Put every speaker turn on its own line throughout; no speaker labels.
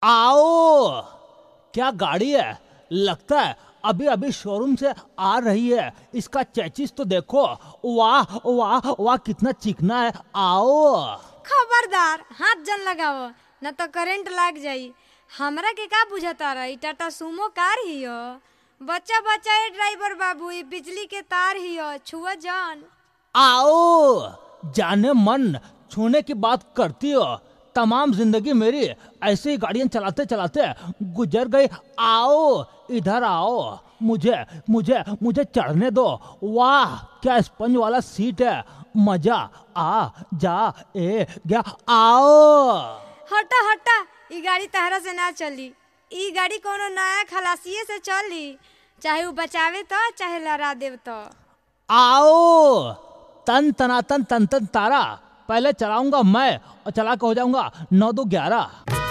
आओ, क्या गाड़ी है, लगता है अभी अभी शोरूम से आ रही है। इसका चेचिस तो देखो, वाह वाह वाह कितना चिकना है। आओ।
खबरदार, हाथ जन लगाओ न तो करंट लग जाई। हमरा के का बुझता रही, टाटा सुमो कार ही हो। बच्चा बच्चा है ड्राइवर बाबू, ये बिजली के तार ही हो, छुआ जान।
आओ, जाने मन छूने की बात करती हो। तमाम जिंदगी मेरी ऐसे ही गाड़ियां चलाते चलाते गुजर गई। आओ इधर आओ, मुझे मुझे मुझे चढ़ने दो। वाह क्या स्पंज वाला सीट है, मजा आ जा ए गया। आओ।
हटा हटा, ई गाड़ी तहरा से ना चली। ई गाड़ी कोनो नया खलासिए से चली, चाहे वो बचावे तो चाहे लड़ा देव तो।
आओ, तन तनातन तन तन तारा, पहले चलाऊंगा मैं और चला के हो जाऊंगा 9 2 11।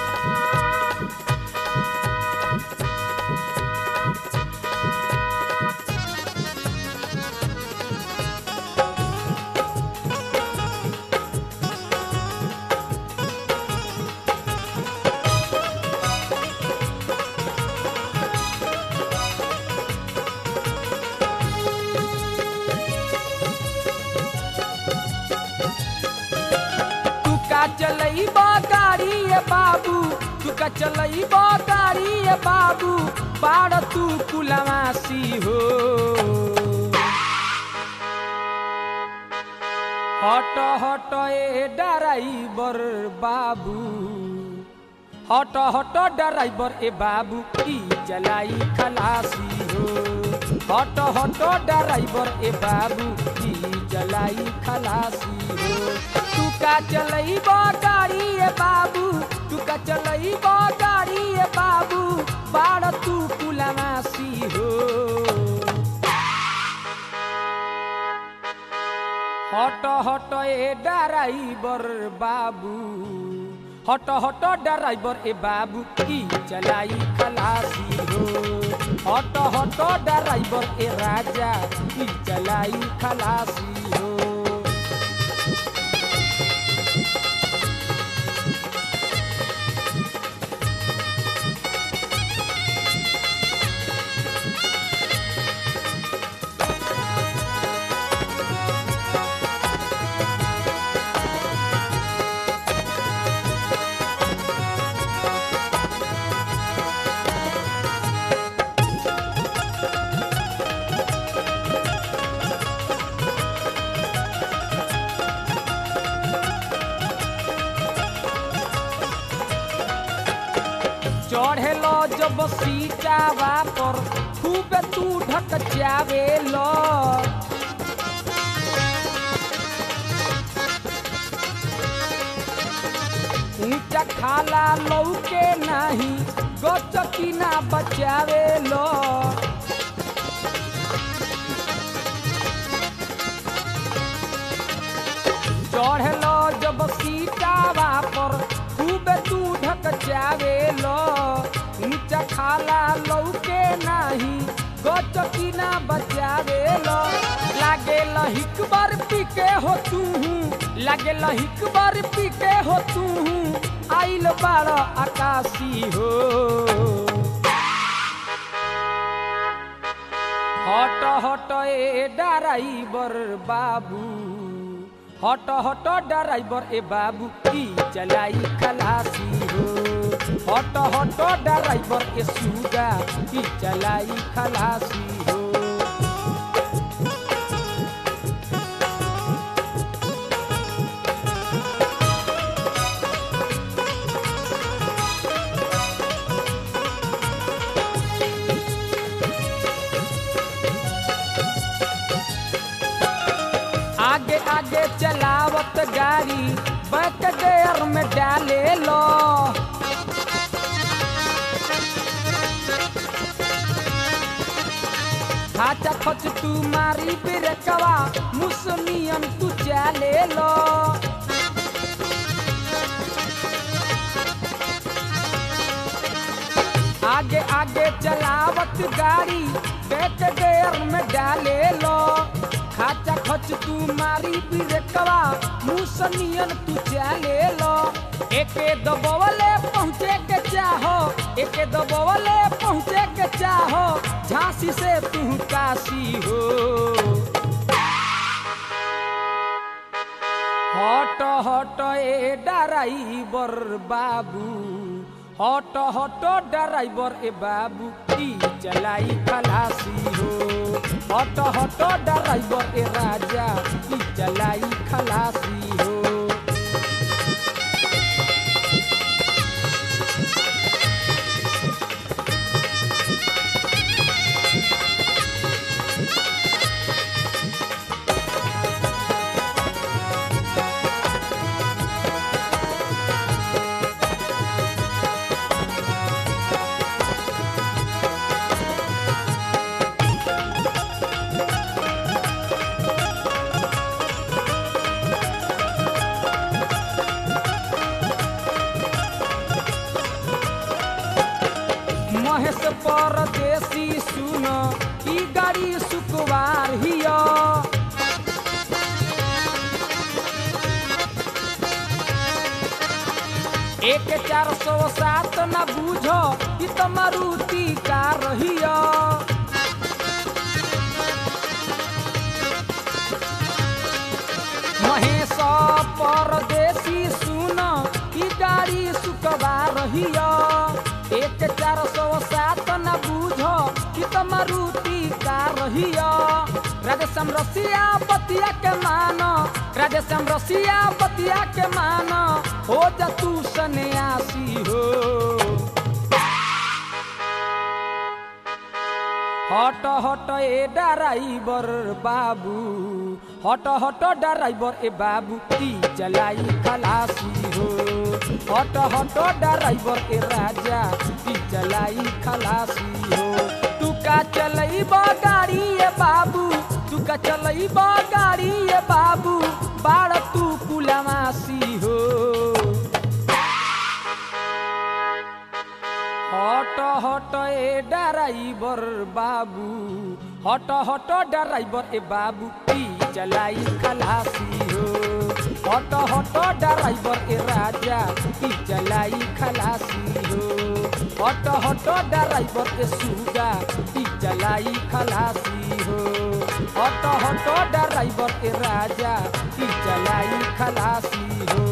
चलईबा गाड़ी ये बाबू, तू का चलईबा गाड़ी ये बाबू, बाड़ तू कुलवासी हो। हट हट ए ड्राइवर बाबू, हट हट ड्राइवर ए बाबू, ई चलाई खलासी हो। हट हट ड्राइवर ए बाबू, ई चलाई खलासी हो। तू का चलईबा गाड़ी ये बाबू, तू का चलईबा गाड़ी ये बाबू, बाड़ तू कुलवासी हो। हट हट ए ड्राइवर बाबू, हट हट ड्राइवर ए बाबू, की चलाई खलासी हो। हट हट ड्राइवर ए राजा, की चलाई खलासी हो। चढ़ेलो जब सीटावा पर, खूब तू ढक जावेलो। ऊंचा खाला लौके नहीं, गचकी ना बचावेलो। चढ़ेलो जब सीटावा पर, खूब तू ढक जावेलो। ऊंचा खाला लौके नहीं, गचकी ना बचावेलो। लागे लहिक बार पीके हो तू, लागे लहिक बार पीके हो तू, आइल बाड़ आकाशी हो। हट हट ए ड्राइवर बाबू, हट हट ड्राइवर ए बाबू, की चलाई खलासी हो। हट हट ड्राइवर ए सुगा, की चलाई खलासी हो। आगे आगे चलावत गाड़ी, बैक गेयर में डाले लो। खाचा खच तू मारी ब्रेकवा, मुसनियन तू चले लो। आगे आगे चलावत गाड़ी, बैक गेयर में डाले लो। खाचा खच तू मारी ब्रेकवा, मुसनियन तू चले लो। एके दबवले पहुँचे के चाहो, एक दबोले पहुँचे के चाहो झांसी से तू काशी हो। हट हट ए ड्राइवर बाबू, हट हट ड्राइवर ए बाबू, ई चलाई खलासी हो। हट हट ड्राइवर ए राजा, ई चलाई खलासी हो। महेश परदेसी सुन ई गाड़ी सुकुवार हिया। एक 407 न बूझो ई तो मारुति कार रहिया। महेश परदेसी सुन ई गाड़ी सुकुवार रहिया। एक 407 न बूझो कि तो मारुति का रहिया। राधेश्याम रसिया बतिया के मानो, राधेश्याम रसिया बतिया के मानो, हो जा तू सन्यासी हो। हट हट ए ड्राइवर बाबू, हट हट ड्राइवर ए बाबू, ई चलाई खलासी हो। हट हट ड्राइवर ए राजा, ई चलाई खलासी हो। तू का चलईबा गाड़ी ए बाबू, तू का चलईबा गाड़ी ए बाबू, बाड़ तू कुलमासी हो। हट हट ए ड्राइवर बाबू, हट हट ड्राइवर ए बाबू, ई चलाई खलासी हो। हट हट ड्राइवर ए राजा, ई चलाई खलासी हो। हट हट ड्राइवर ए सुगा, ई चलाई खलासी हो। हट हट ड्राइवर ए राजा, ई चलाई खलासी हो।